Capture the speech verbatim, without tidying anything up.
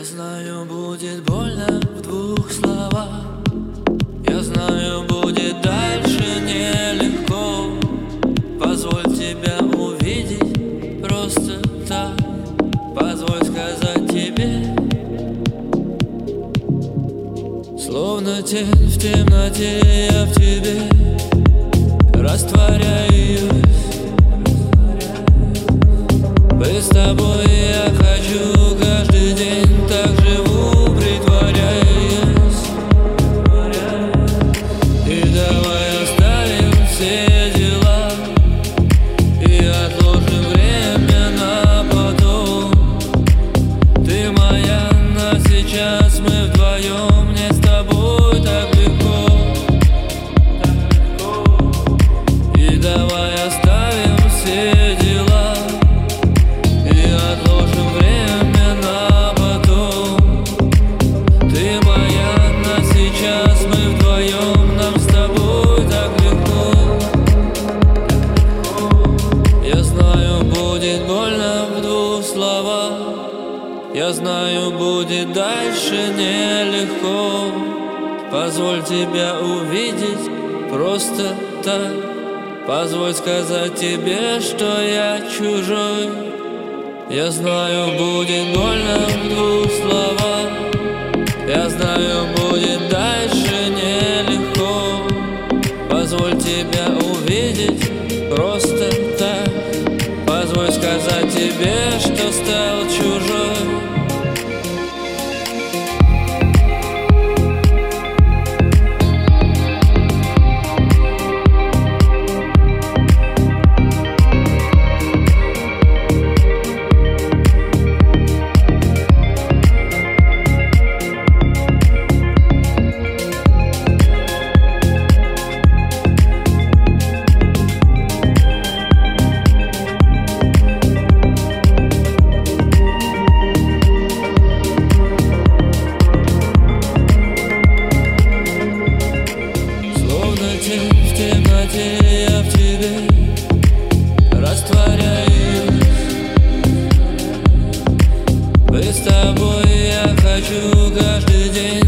знаю, будет больно в двух словах. Я знаю, будет дальше нелегко. Позволь тебя увидеть просто так. Позволь сказать тебе, словно тень в темноте, я в тебе растворяюсь. Быть с тобой я хочу каждый день, так живу, притворяясь. И давай оставим все дела и отложим время на потом. Ты моя, но сейчас мы вдвоем, мне с тобой так легко. И давай оставим все дела и отложим время на потом. Ты моя, но сейчас мы вдвоем, нам с тобой так легко. Я знаю, будет больно в двух словах. Я знаю, будет дальше нелегко. Позволь тебя увидеть просто так. Позволь сказать тебе, что я чужой. Я знаю, будет больно в двух словах. Я знаю, будет дальше нелегко. Позволь тебя увидеть просто так. Позволь сказать тебе, что стал чужой. В темноте я в тебе растворяюсь. Быть с тобой я хочу каждый день.